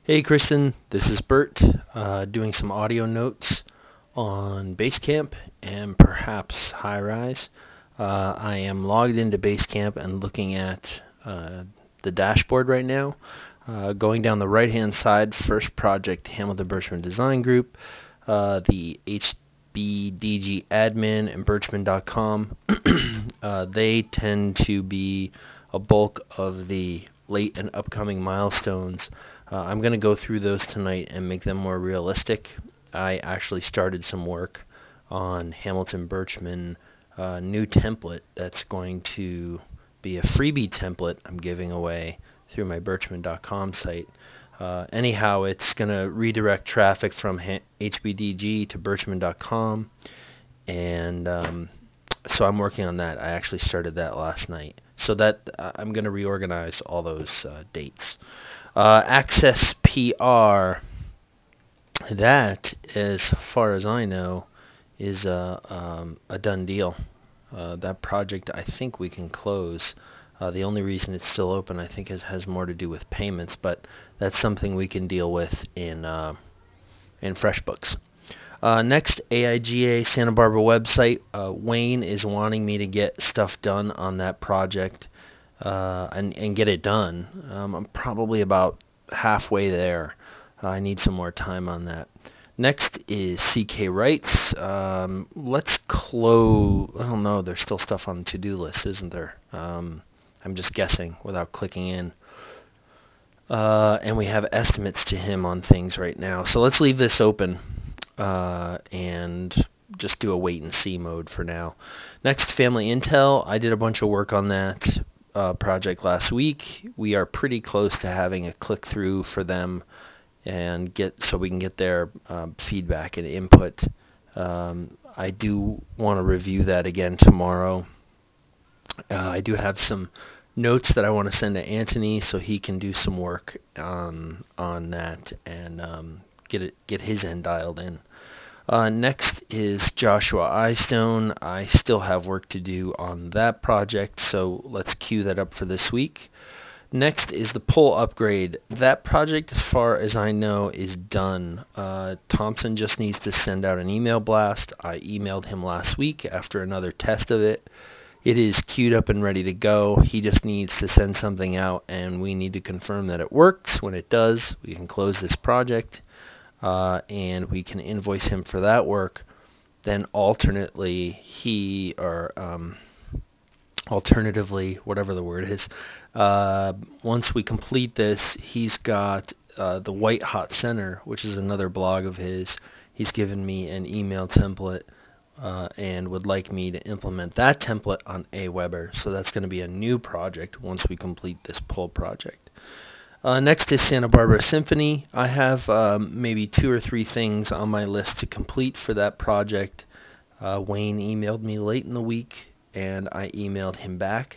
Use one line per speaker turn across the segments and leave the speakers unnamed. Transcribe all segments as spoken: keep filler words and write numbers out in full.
Hey Kristen, this is Bert, uh, doing some audio notes on Basecamp and perhaps High Rise. Uh, I am logged into Basecamp and looking at uh, the dashboard right now. Uh, going down the right hand side, first project Hamilton Birchman Design Group, uh, the H B D G admin and birchman dot com. uh, they tend to be a bulk of the late and upcoming milestones. Uh, I'm going to go through those tonight and make them more realistic. I actually started some work on Hamilton Birchman uh, new template that's going to be a freebie template I'm giving away through my birchman dot com site. Uh, anyhow, it's going to redirect traffic from H B D G to birchman dot com, and um, so I'm working on that. I actually started that last night. So that uh, I'm going to reorganize all those uh, dates. Uh, Access P R, that, as far as I know, is a, um, a done deal. Uh, that project, I think we can close. Uh, the only reason it's still open, I think, is, has more to do with payments, but that's something we can deal with in uh, in FreshBooks. Uh, next, A I G A Santa Barbara website. Uh, Wayne is wanting me to get stuff done on that project uh, and, and get it done. Um, I'm probably about halfway there. Uh, I need some more time on that. Next is C K Wrights. Um, let's close. I don't know. There's still stuff on the to-do list, isn't there? Um, I'm just guessing without clicking in. Uh, and we have estimates to him on things right now. So let's leave this open uh, and just do a wait and see mode for now. Next, Family Intel. I did a bunch of work on that uh, project last week. We are pretty close to having a click through for them and get so we can get their um, feedback and input. Um, I do want to review that again tomorrow. Uh, I do have some notes that I want to send to Anthony so he can do some work on on that and um, get it get his end dialed in. Uh, next is Joshua Eyestone. I still have work to do on that project, so let's queue that up for this week. Next is the pole upgrade. That project, as far as I know, is done. Uh, Thompson just needs to send out an email blast. I emailed him last week after another test of it. It is queued up and ready to go. He just needs to send something out, and we need to confirm that it works. When it does, we can close this project, uh, and we can invoice him for that work. Then alternately, he or um, alternatively, whatever the word is, uh, once we complete this, he's got uh, the White Hot Center, which is another blog of his. He's given me an email template uh, and would like me to implement that template on Aweber. So that's going to be a new project once we complete this pull project. Uh, next is Santa Barbara Symphony. I have um, maybe two or three things on my list to complete for that project. Uh, Wayne emailed me late in the week, and I emailed him back.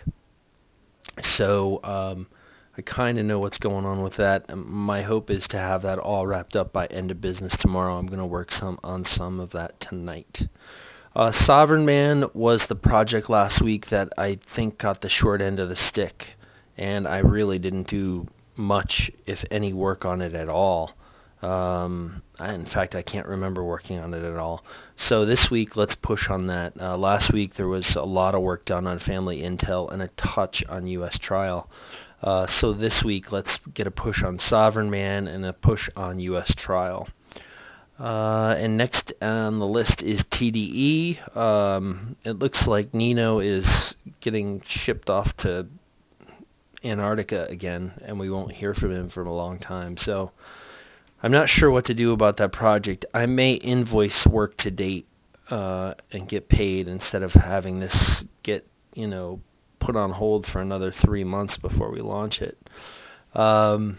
So um, I kind of know what's going on with that. My hope is to have that all wrapped up by end of business tomorrow. I'm going to work some on some of that tonight. Uh, Sovereign Man was the project last week that I think got the short end of the stick, and I really didn't do much, if any, work on it at all. Um, I, in fact, I can't remember working on it at all. So this week, let's push on that. Uh, last week, there was a lot of work done on Family Intel and a touch on U S Trial. Uh, so this week, let's get a push on Sovereign Man and a push on U S Trial. Uh, and next on the list is T D E. Um, it looks like Nino is getting shipped off to Antarctica again, and we won't hear from him for a long time. So I'm not sure what to do about that project. I may invoice work to date uh, and get paid instead of having this get, you know, put on hold for another three months before we launch it. Um,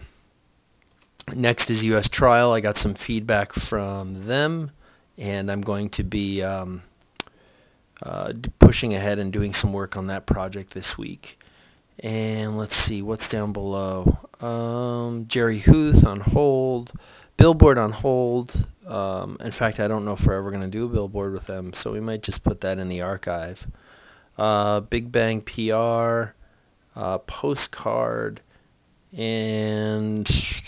next is U S Trial. I got some feedback from them, and I'm going to be um, uh, pushing ahead and doing some work on that project this week. And let's see, what's down below? Um, Jerry Huth on hold. Billboard on hold. Um, in fact, I don't know if we're ever going to do a billboard with them, so we might just put that in the archive. Uh, Big Bang P R, uh, postcard, and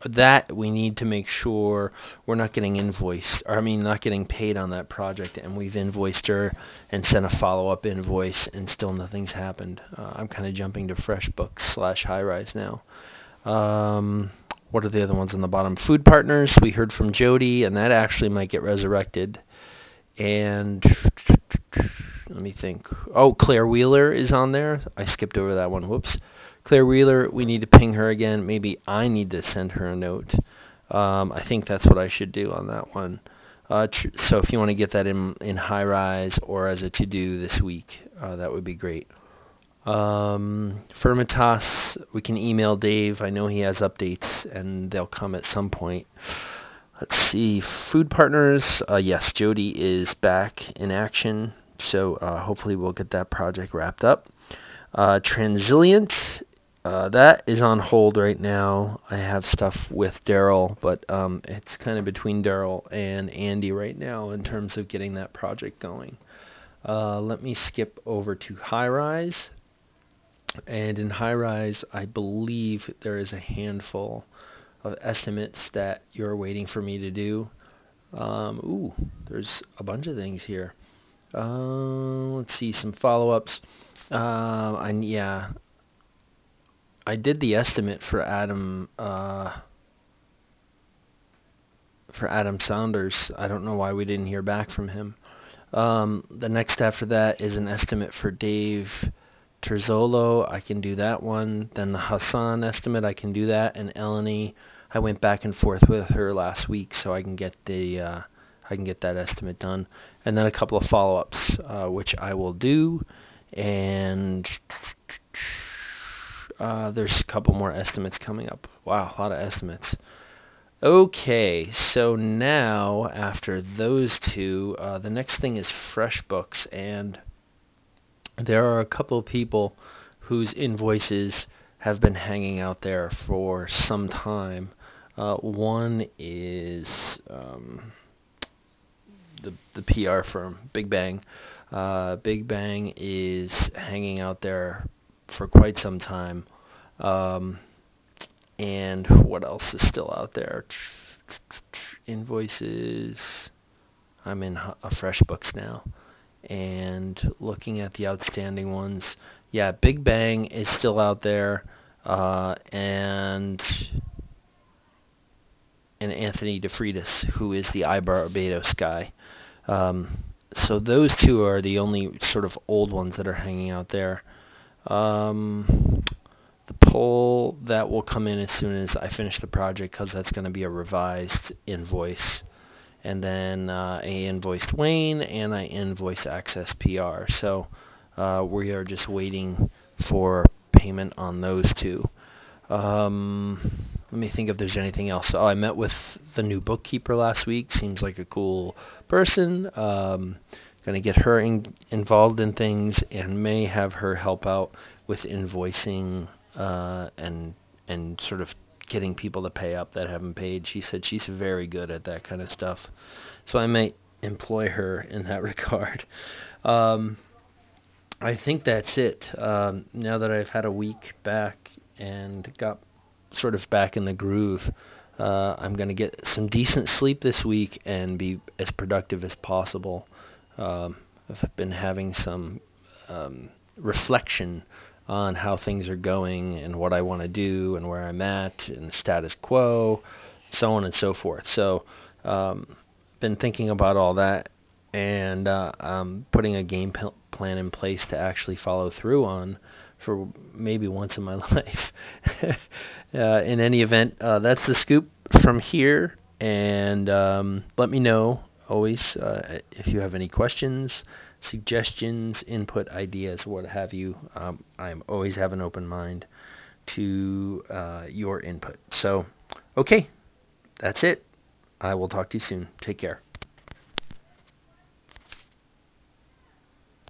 that we need to make sure we're not getting invoiced, or I mean not getting paid on that project, and we've invoiced her and sent a follow-up invoice and still nothing's happened. Uh, I'm kind of jumping to FreshBooks slash Highrise now. Um, what are the other ones on the bottom? Food Partners, we heard from Jody, and that actually might get resurrected. And let me think. Oh, Claire Wheeler is on there. I skipped over that one. Whoops. Claire Wheeler, we need to ping her again. Maybe I need to send her a note. Um, I think that's what I should do on that one. Uh, tr- so if you want to get that in in Highrise or as a to-do this week, uh, that would be great. Um, Firmitas, we can email Dave. I know he has updates, and they'll come at some point. Let's see. Food Partners, uh, yes, Jody is back in action, so uh, hopefully we'll get that project wrapped up. Uh, Transilient, uh, that is on hold right now. I have stuff with Daryl, but um, it's kind of between Daryl and Andy right now in terms of getting that project going. Uh, let me skip over to Highrise. And in Highrise, I believe there is a handful of estimates that you're waiting for me to do. Um, ooh, there's a bunch of things here. Uh, let's see, some follow-ups. Uh, I, yeah, I did the estimate for Adam uh, for Adam Saunders. I don't know why we didn't hear back from him. Um, the next after that is an estimate for Dave Terzolo. I can do that one. Then the Hassan estimate, I can do that. And Eleni, I went back and forth with her last week, so I can get the uh, I can get that estimate done. And then a couple of follow-ups, uh, which I will do. And uh, there's a couple more estimates coming up. Wow, a lot of estimates. Okay, so now after those two, uh, the next thing is FreshBooks, and there are a couple of people whose invoices have been hanging out there for some time. Uh, one is um, the the P R firm, Big Bang. Uh, Big Bang is hanging out there for quite some time. Um, and what else is still out there? Invoices. I'm in a FreshBooks now. And looking at the outstanding ones, yeah, Big Bang is still out there, uh, and and Anthony DeFreitas, who is the iBarbados guy. Um, so those two are the only sort of old ones that are hanging out there. Um, the poll that will come in as soon as I finish the project, because that's going to be a revised invoice. And then uh, I invoiced Wayne, and I invoiced Access P R. So uh, we are just waiting for payment on those two. Um, let me think if there's anything else. Oh, I met with the new bookkeeper last week. Seems like a cool person. Um, going to get her in, involved in things, and may have her help out with invoicing uh, and and sort of getting people to pay up that haven't paid. She said she's very good at that kind of stuff, so I might employ her in that regard. Um, I think that's it. Um, now that I've had a week back and got sort of back in the groove, uh, I'm going to get some decent sleep this week and be as productive as possible. Um, I've been having some um, reflection on how things are going and what I want to do and where I'm at and status quo, so on and so forth. So, um, been thinking about all that, and uh, um, putting a game p- plan in place to actually follow through on for maybe once in my life. uh, in any event, uh, that's the scoop from here, and um, let me know always uh, if you have any questions, suggestions, input, ideas, what have you. Um, I'm always have an open mind to uh, your input. So, okay, that's it. I will talk to you soon. Take care.